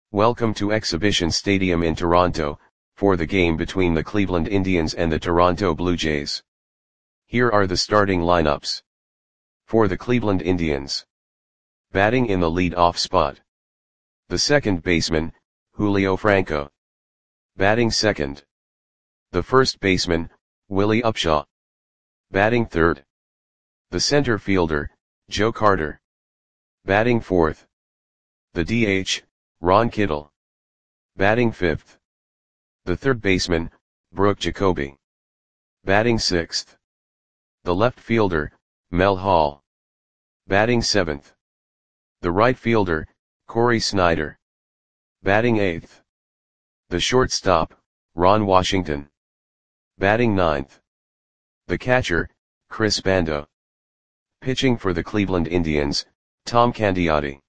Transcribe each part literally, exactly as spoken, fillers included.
Welcome to Exhibition Stadium in Toronto, for the game between the Cleveland Indians and the Toronto Blue Jays. Here are the starting lineups. For the Cleveland Indians. Batting in the lead-off spot. The second baseman, Julio Franco. Batting second. The first baseman, Willie Upshaw. Batting third. The center fielder, Joe Carter. Batting fourth. The D H, Ron Kittle. Batting fifth. The third baseman, Brooke Jacoby. Batting sixth. The left fielder, Mel Hall. Batting seventh. The right fielder, Corey Snyder. Batting eighth. The shortstop, Ron Washington. Batting ninth. The catcher, Chris Bando. Pitching for the Cleveland Indians, Tom Candiotti.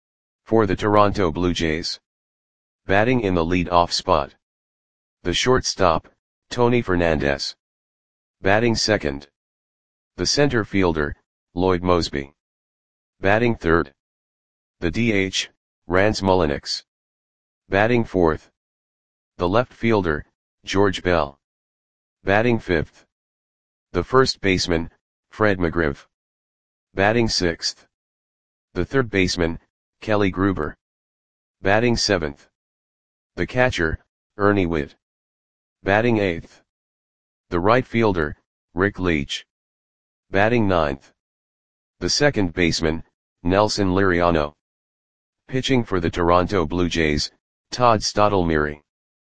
For the Toronto Blue Jays. Batting in the lead-off spot. The shortstop, Tony Fernandez. Batting second. The center fielder, Lloyd Moseby. Batting third. The D H, Rance Mulliniks. Batting fourth. The left fielder, George Bell. Batting fifth. The first baseman, Fred McGriff. Batting sixth. The third baseman, Kelly Gruber. Batting seventh. The catcher, Ernie Whitt. Batting eighth. The right fielder, Rick Leach. Batting ninth. The second baseman, Nelson Liriano. Pitching for the Toronto Blue Jays, Todd Stottlemyre.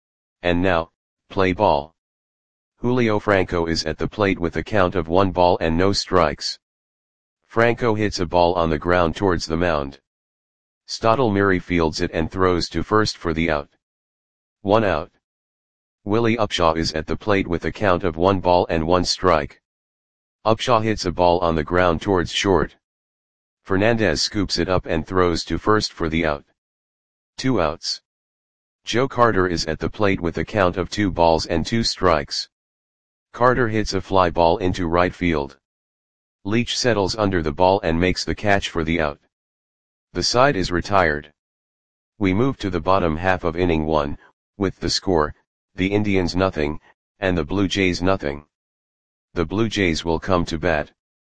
And now, play ball. Julio Franco is at the plate with a count of one ball and no strikes. Franco hits a ball on the ground towards the mound. Stottlemyre fields it and throws to first for the out. One out. Willie Upshaw is at the plate with a count of one ball and one strike. Upshaw hits a ball on the ground towards short. Fernandez scoops it up and throws to first for the out. Two outs. Joe Carter is at the plate with a count of two balls and two strikes. Carter hits a fly ball into right field. Leach settles under the ball and makes the catch for the out. The side is retired. We move to the bottom half of inning one, with the score, the Indians nothing, and the Blue Jays nothing. The Blue Jays will come to bat.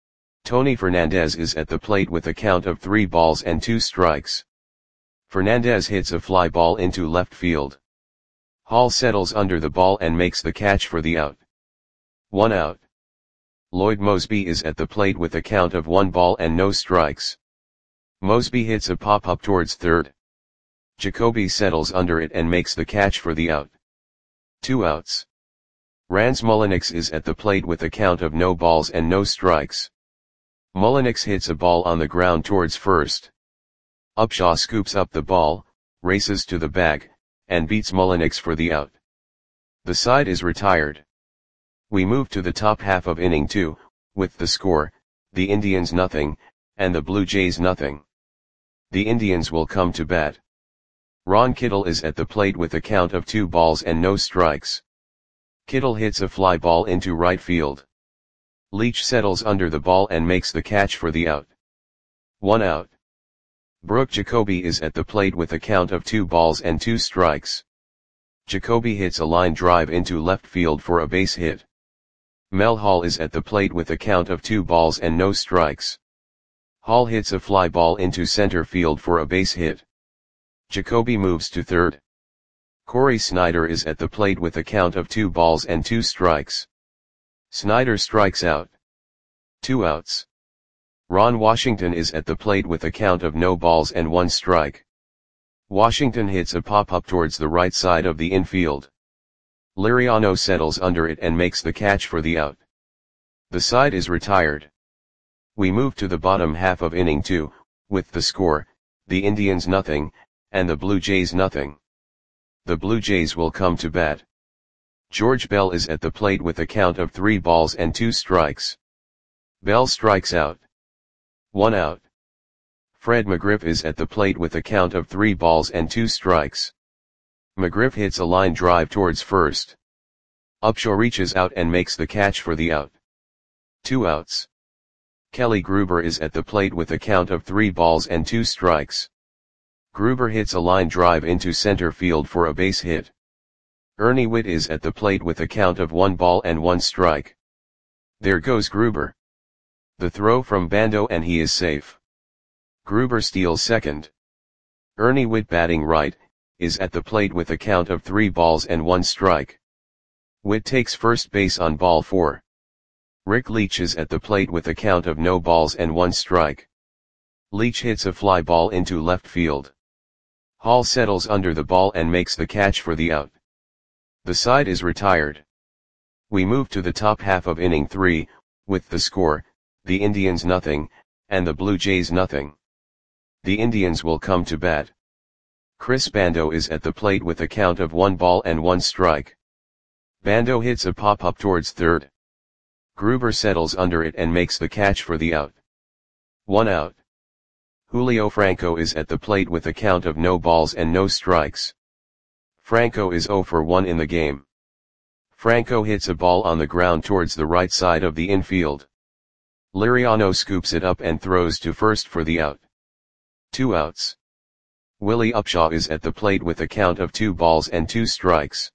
Tony Fernandez is at the plate with a count of three balls and two strikes. Fernandez hits a fly ball into left field. Hall settles under the ball and makes the catch for the out. One out. Lloyd Moseby is at the plate with a count of one ball and no strikes. Moseby hits a pop-up towards third. Jacoby settles under it and makes the catch for the out. Two outs. Rance Mulliniks is at the plate with a count of no balls and no strikes. Mulliniks hits a ball on the ground towards first. Upshaw scoops up the ball, races to the bag, and beats Mulliniks for the out. The side is retired. We move to the top half of inning two, with the score, the Indians nothing, and the Blue Jays nothing. The Indians will come to bat. Ron Kittle is at the plate with a count of two balls and no strikes. Kittle hits a fly ball into right field. Leach settles under the ball and makes the catch for the out. One out. Brooke Jacoby is at the plate with a count of two balls and two strikes. Jacoby hits a line drive into left field for a base hit. Mel Hall is at the plate with a count of two balls and no strikes. Hall hits a fly ball into center field for a base hit. Jacoby moves to third. Corey Snyder is at the plate with a count of two balls and two strikes. Snyder strikes out. Two outs. Ron Washington is at the plate with a count of no balls and one strike. Washington hits a pop-up towards the right side of the infield. Liriano settles under it and makes the catch for the out. The side is retired. We move to the bottom half of inning two, with the score, the Indians nothing, and the Blue Jays nothing. The Blue Jays will come to bat. George Bell is at the plate with a count of three balls and two strikes. Bell strikes out. One out. Fred McGriff is at the plate with a count of three balls and two strikes. McGriff hits a line drive towards first. Upshaw reaches out and makes the catch for the out. Two outs. Kelly Gruber is at the plate with a count of three balls and two strikes. Gruber hits a line drive into center field for a base hit. Ernie Whitt is at the plate with a count of one ball and one strike. There goes Gruber. The throw from Bando and he is safe. Gruber steals second. Ernie Whitt, batting right, is at the plate with a count of three balls and one strike. Whitt takes first base on ball four. Rick Leach is at the plate with a count of no balls and one strike. Leach hits a fly ball into left field. Hall settles under the ball and makes the catch for the out. The side is retired. We move to the top half of inning three, with the score, the Indians nothing, and the Blue Jays nothing. The Indians will come to bat. Chris Bando is at the plate with a count of one ball and one strike. Bando hits a pop-up towards third. Gruber settles under it and makes the catch for the out. One out. Julio Franco is at the plate with a count of no balls and no strikes. Franco is oh for one in the game. Franco hits a ball on the ground towards the right side of the infield. Liriano scoops it up and throws to first for the out. Two outs. Willie Upshaw is at the plate with a count of two balls and two strikes.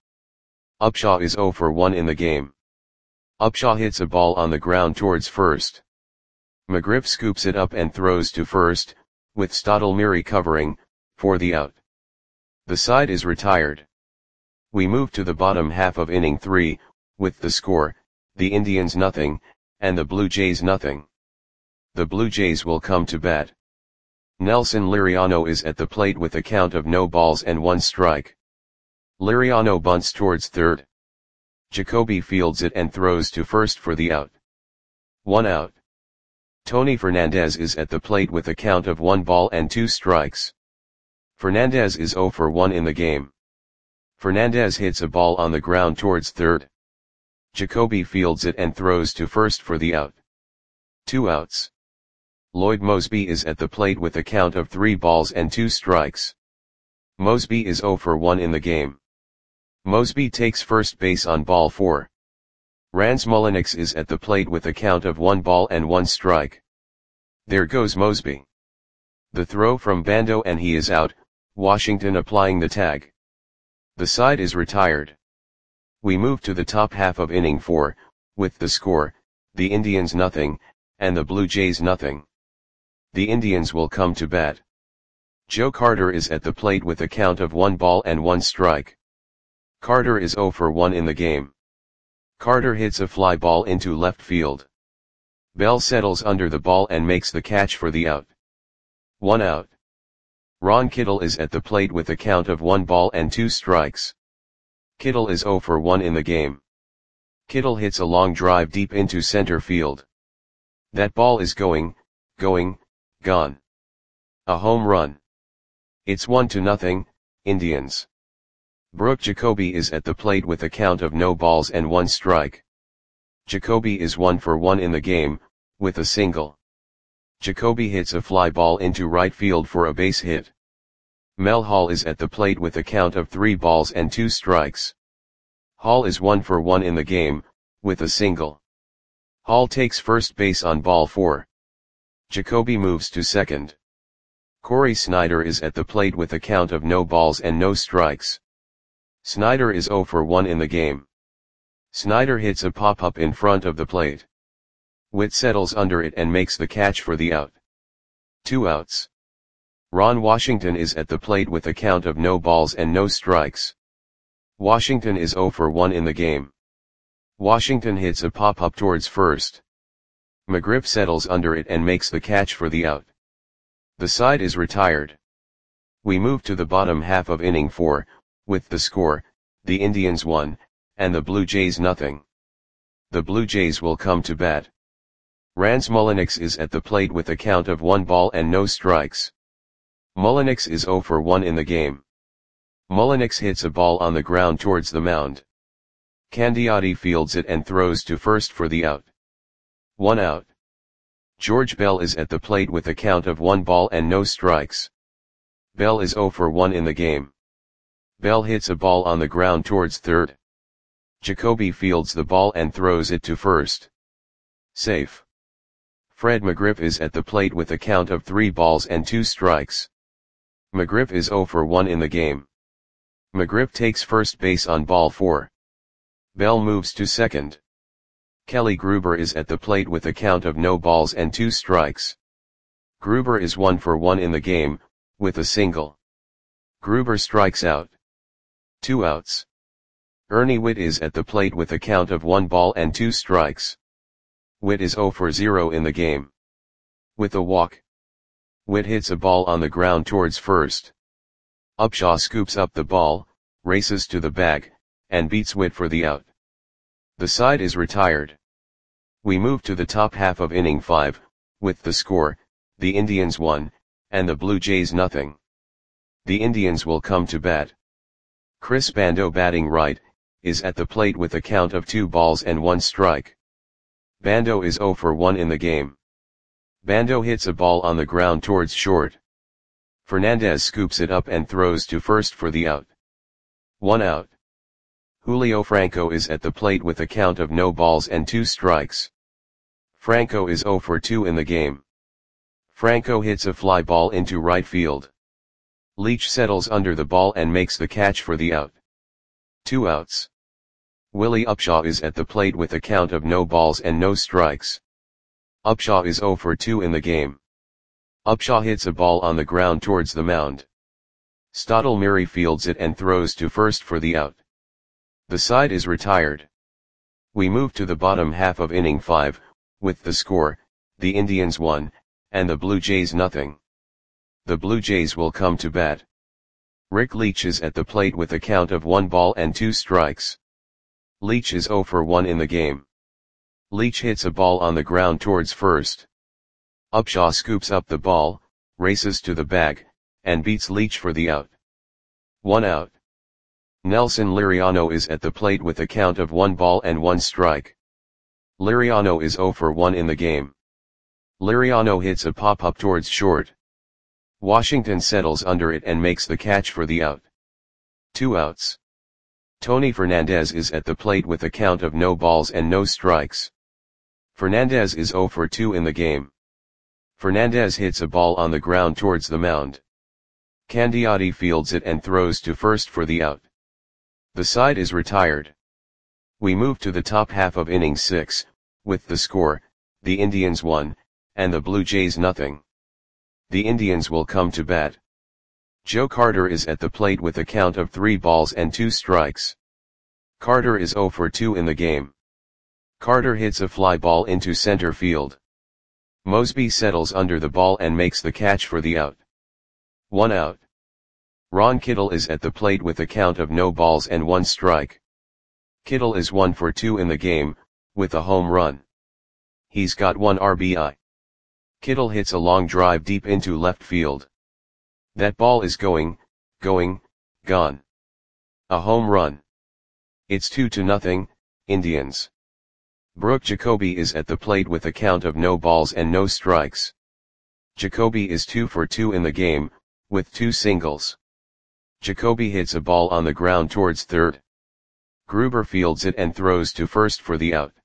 Upshaw is oh for one in the game. Upshaw hits a ball on the ground towards first. McGriff scoops it up and throws to first, with Stottlemyre covering, for the out. The side is retired. We move to the bottom half of inning three, with the score, the Indians nothing, and the Blue Jays nothing. The Blue Jays will come to bat. Nelson Liriano is at the plate with a count of no balls and one strike. Liriano bunts towards third. Jacoby fields it and throws to first for the out. One out. Tony Fernandez is at the plate with a count of one ball and two strikes. Fernandez is oh for one in the game. Fernandez hits a ball on the ground towards third. Jacoby fields it and throws to first for the out. Two outs. Lloyd Moseby is at the plate with a count of three balls and two strikes. Moseby is oh for one in the game. Moseby takes first base on ball four. Rans Mulliniks is at the plate with a count of one ball and one strike. There goes Moseby. The throw from Bando and he is out, Washington applying the tag. The side is retired. We move to the top half of inning four, with the score, the Indians nothing, and the Blue Jays nothing. The Indians will come to bat. Joe Carter is at the plate with a count of one ball and one strike. Carter is oh for one in the game. Carter hits a fly ball into left field. Bell settles under the ball and makes the catch for the out. One out. Ron Kittle is at the plate with a count of one ball and two strikes. Kittle is oh for one in the game. Kittle hits a long drive deep into center field. That ball is going, going, gone. A home run. It's one to nothing, Indians. Brooke Jacoby is at the plate with a count of no balls and one strike. Jacoby is one for one in the game, with a single. Jacoby hits a fly ball into right field for a base hit. Mel Hall is at the plate with a count of three balls and two strikes. Hall is one for one in the game, with a single. Hall takes first base on ball four. Jacoby moves to second. Corey Snyder is at the plate with a count of no balls and no strikes. Snyder is oh for one in the game. Snyder hits a pop-up in front of the plate. Whitt settles under it and makes the catch for the out. Two outs. Ron Washington is at the plate with a count of no balls and no strikes. Washington is oh for one in the game. Washington hits a pop-up towards first. McGriff settles under it and makes the catch for the out. The side is retired. We move to the bottom half of inning four, with the score, the Indians one, and the Blue Jays nothing. The Blue Jays will come to bat. Rans Mulliniks is at the plate with a count of one ball and no strikes. Mulliniks is oh for one in the game. Mulliniks hits a ball on the ground towards the mound. Candiotti fields it and throws to first for the out. One out. George Bell is at the plate with a count of one ball and no strikes. Bell is oh for one in the game. Bell hits a ball on the ground towards third. Jacoby fields the ball and throws it to first. Safe. Fred McGriff is at the plate with a count of three balls and two strikes. McGriff is zero for one in the game. McGriff takes first base on ball four. Bell moves to second. Kelly Gruber is at the plate with a count of no balls and two strikes. Gruber is one for one in the game, with a single. Gruber strikes out. Two outs. Ernie Whitt is at the plate with a count of one ball and two strikes. Whitt is zero for zero in the game. With a walk. Whitt hits a ball on the ground towards first. Upshaw scoops up the ball, races to the bag, and beats Whitt for the out. The side is retired. We move to the top half of inning five, with the score, the Indians one, and the Blue Jays nothing. The Indians will come to bat. Chris Bando, batting right, is at the plate with a count of two balls and one strike. Bando is zero for one in the game. Bando hits a ball on the ground towards short. Fernandez scoops it up and throws to first for the out. One out. Julio Franco is at the plate with a count of no balls and two strikes. Franco is zero for two in the game. Franco hits a fly ball into right field. Leach settles under the ball and makes the catch for the out. Two outs. Willie Upshaw is at the plate with a count of no balls and no strikes. Upshaw is zero for two in the game. Upshaw hits a ball on the ground towards the mound. Stottlemyre fields it and throws to first for the out. The side is retired. We move to the bottom half of inning five, with the score, the Indians one, and the Blue Jays nothing. The Blue Jays will come to bat. Rick Leach is at the plate with a count of one ball and two strikes. Leach is zero for one in the game. Leach hits a ball on the ground towards first. Upshaw scoops up the ball, races to the bag, and beats Leach for the out. One out. Nelson Liriano is at the plate with a count of one ball and one strike. Liriano is zero for one in the game. Liriano hits a pop-up towards short. Washington settles under it and makes the catch for the out. Two outs. Tony Fernandez is at the plate with a count of no balls and no strikes. Fernandez is zero for two in the game. Fernandez hits a ball on the ground towards the mound. Candiotti fields it and throws to first for the out. The side is retired. We move to the top half of inning six, with the score, the Indians one, and the Blue Jays nothing. The Indians will come to bat. Joe Carter is at the plate with a count of three balls and two strikes. Carter is zero for two in the game. Carter hits a fly ball into center field. Mosby settles under the ball and makes the catch for the out. One out. Ron Kittle is at the plate with a count of no balls and one strike. Kittle is one for two in the game, with a home run. He's got one R B I. Kittle hits a long drive deep into left field. That ball is going, going, gone. A home run. It's two to nothing, Indians. Brooke Jacoby is at the plate with a count of no balls and no strikes. Jacoby is two for two in the game, with two singles. Jacoby hits a ball on the ground towards third. Gruber fields it and throws to first for the out.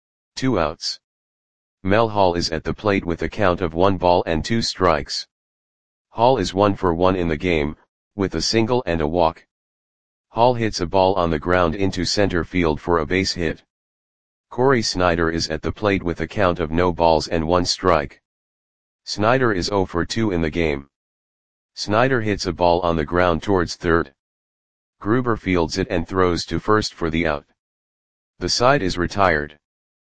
Two outs. Mel Hall is at the plate with a count of one ball and two strikes. Hall is one for one in the game, with a single and a walk. Hall hits a ball on the ground into center field for a base hit. Corey Snyder is at the plate with a count of no balls and one strike. Snyder is zero for two in the game. Snyder hits a ball on the ground towards third. Gruber fields it and throws to first for the out. The side is retired.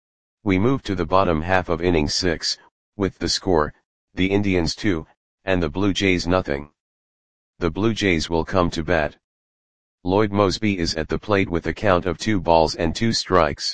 We move to the bottom half of inning six, with the score, the Indians two, and the Blue Jays nothing. The Blue Jays will come to bat. Lloyd Mosby is at the plate with a count of two balls and two strikes.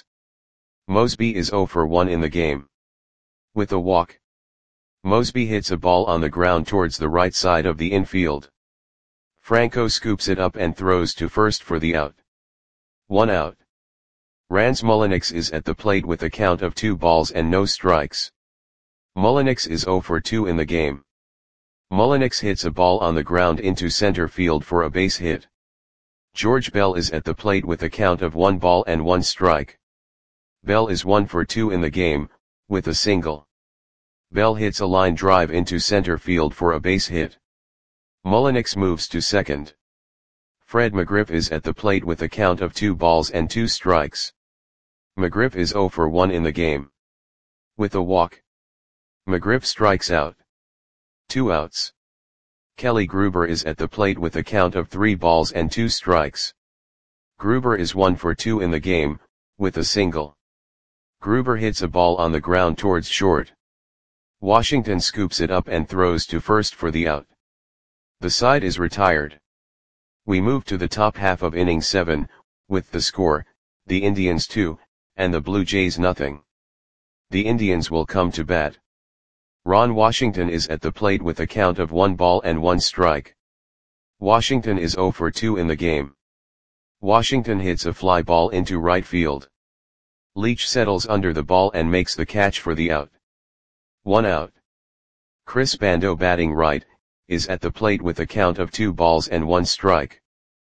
Mosby is zero for one in the game. With a walk. Mosby hits a ball on the ground towards the right side of the infield. Franco scoops it up and throws to first for the out. One out. Rans Mulliniks is at the plate with a count of two balls and no strikes. Mulliniks is zero for two in the game. Mulliniks hits a ball on the ground into center field for a base hit. George Bell is at the plate with a count of one ball and one strike. Bell is one for two in the game, with a single. Bell hits a line drive into center field for a base hit. Mullinix moves to second. Fred McGriff is at the plate with a count of two balls and two strikes. McGriff is zero for one in the game. With a walk, McGriff strikes out. Two outs. Kelly Gruber is at the plate with a count of three balls and two strikes. Gruber is one for two in the game, with a single. Gruber hits a ball on the ground towards short. Washington scoops it up and throws to first for the out. The side is retired. We move to the top half of inning seven, with the score, the Indians two, and the Blue Jays nothing. The Indians will come to bat. Ron Washington is at the plate with a count of one ball and one strike. Washington is zero for two in the game. Washington hits a fly ball into right field. Leach settles under the ball and makes the catch for the out. One out. Chris Bando, batting right, is at the plate with a count of two balls and one strike.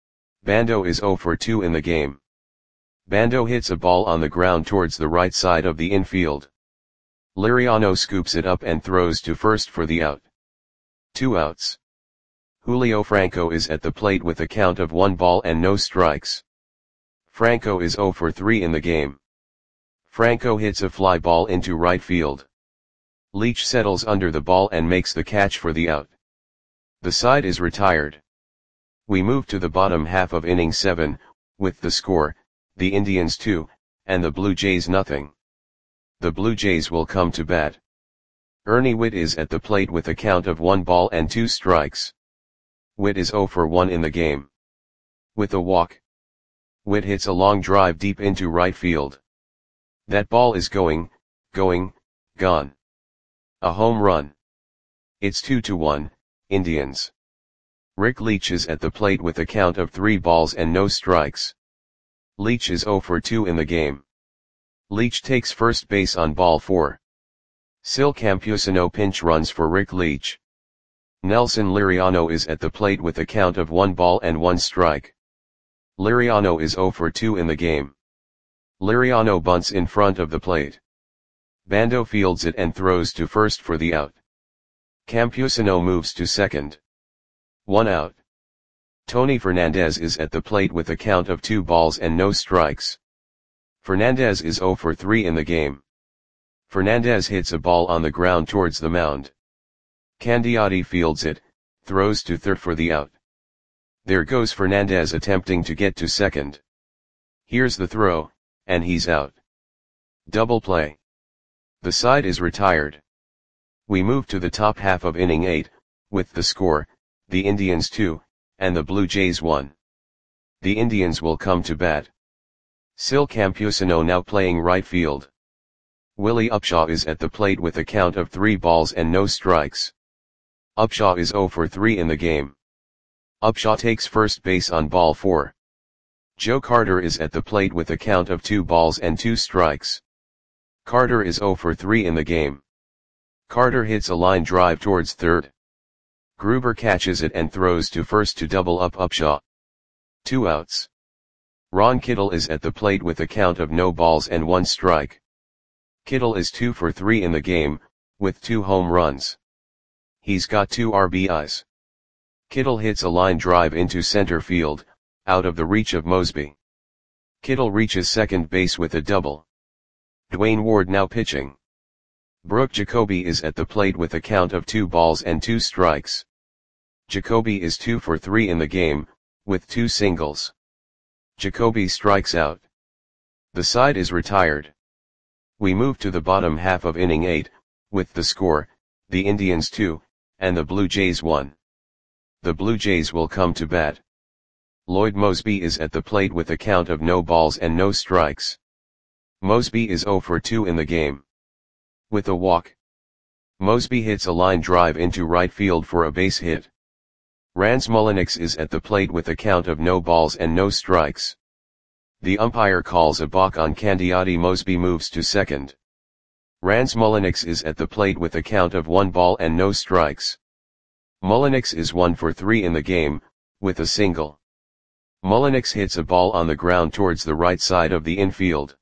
Bando is zero for two in the game. Bando hits a ball on the ground towards the right side of the infield. Liriano scoops it up and throws to first for the out. Two outs. Julio Franco is at the plate with a count of one ball and no strikes. Franco is zero for three in the game. Franco hits a fly ball into right field. Leach settles under the ball and makes the catch for the out. The side is retired. We move to the bottom half of inning seven, with the score, the Indians two, and the Blue Jays nothing. The Blue Jays will come to bat. Ernie Whitt is at the plate with a count of one ball and two strikes. Whitt is zero for one in the game. With a walk, Whitt hits a long drive deep into right field. That ball is going, going, gone. A home run. It's two to one, Indians. Rick Leach is at the plate with a count of three balls and no strikes. Leach is zero for two in the game. Leach takes first base on ball four. Sil Campusano pinch runs for Rick Leach. Nelson Liriano is at the plate with a count of one ball and one strike. Liriano is zero for two in the game. Liriano bunts in front of the plate. Bando fields it and throws to first for the out. Campusano moves to second. One out. Tony Fernandez is at the plate with a count of two balls and no strikes. Fernandez is zero for three in the game. Fernandez hits a ball on the ground towards the mound. Candiotti fields it, throws to third for the out. There goes Fernandez attempting to get to second. Here's the throw, and he's out. Double play. The side is retired. We move to the top half of inning eight, with the score, the Indians two, and the Blue Jays one. The Indians will come to bat. Sil Campusano now playing right field. Willie Upshaw is at the plate with a count of three balls and no strikes. Upshaw is zero for three in the game. Upshaw takes first base on ball four. Joe Carter is at the plate with a count of two balls and two strikes. Carter is zero for three in the game. Carter hits a line drive towards third. Gruber catches it and throws to first to double up Upshaw. Two outs. Ron Kittle is at the plate with a count of no balls and one strike. Kittle is two for three in the game, with two home runs. He's got two R B Is. Kittle hits a line drive into center field, out of the reach of Mosby. Kittle reaches second base with a double. Dwayne Ward now pitching. Brooke Jacoby is at the plate with a count of two balls and two strikes. Jacoby is two for three in the game, with two singles. Jacoby strikes out. The side is retired. We move to the bottom half of inning eight, with the score, the Indians two, and the Blue Jays one. The Blue Jays will come to bat. Lloyd Mosby is at the plate with a count of no balls and no strikes. Mosby is zero for two in the game. With a walk, Mosby hits a line drive into right field for a base hit. Rance Mulliniks is at the plate with a count of no balls and no strikes. The umpire calls a balk on Candiotti. Mosby moves to second. Rance Mulliniks is at the plate with a count of one ball and no strikes. Mulliniks is one for three in the game, with a single. Mulliniks hits a ball on the ground towards the right side of the infield.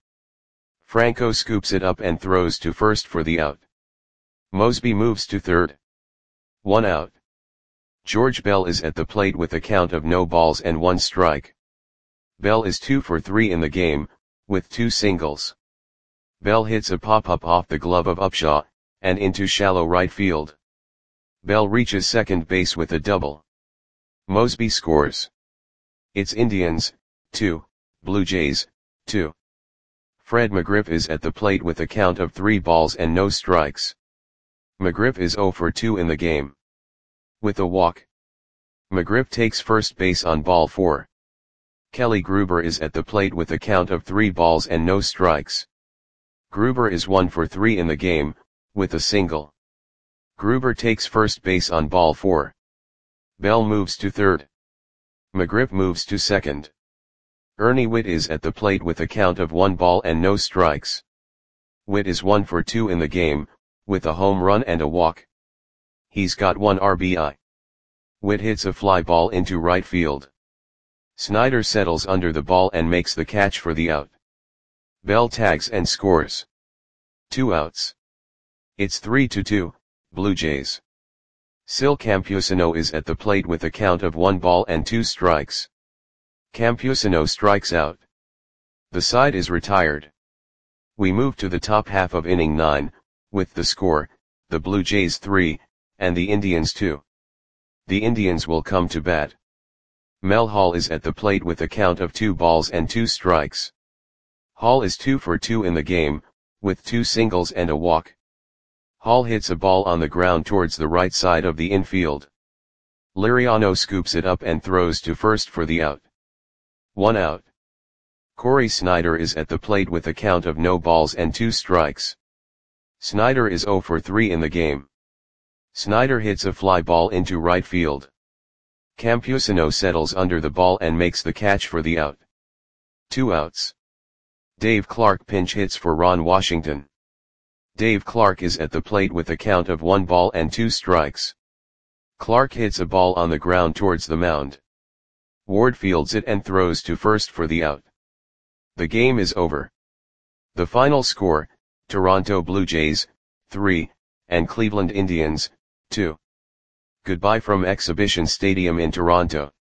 Franco scoops it up and throws to first for the out. Mosby moves to third. One out. George Bell is at the plate with a count of no balls and one strike. Bell is two for three in the game, with two singles. Bell hits a pop-up off the glove of Upshaw, and into shallow right field. Bell reaches second base with a double. Mosby scores. It's Indians, two, Blue Jays, two. Fred McGriff is at the plate with a count of three balls and no strikes. McGriff is zero for two in the game. With a walk. McGriff takes first base on ball four. Kelly Gruber is at the plate with a count of three balls and no strikes. Gruber is one for three in the game, with a single. Gruber takes first base on ball four. Bell moves to third. McGriff moves to second. Ernie Whitt is at the plate with a count of one ball and no strikes. Whitt is one for two in the game, with a home run and a walk. He's got one R B I. Whitt hits a fly ball into right field. Snyder settles under the ball and makes the catch for the out. Bell tags and scores. Two outs. It's three to two, Blue Jays. Sil Campusano is at the plate with a count of one ball and two strikes. Campusano strikes out. The side is retired. We move to the top half of inning nine, with the score, the Blue Jays three, and the Indians two. The Indians will come to bat. Mel Hall is at the plate with a count of two balls and two strikes. Hall is two for two in the game, with two singles and a walk. Hall hits a ball on the ground towards the right side of the infield. Liriano scoops it up and throws to first for the out. One out. Corey Snyder is at the plate with a count of no balls and two strikes. Snyder is zero for three in the game. Snyder hits a fly ball into right field. Campusano settles under the ball and makes the catch for the out. Two outs. Dave Clark pinch hits for Ron Washington. Dave Clark is at the plate with a count of one ball and two strikes. Clark hits a ball on the ground towards the mound. Ward fields it and throws to first for the out. The game is over. The final score, Toronto Blue Jays, three, and Cleveland Indians, two. Goodbye from Exhibition Stadium in Toronto.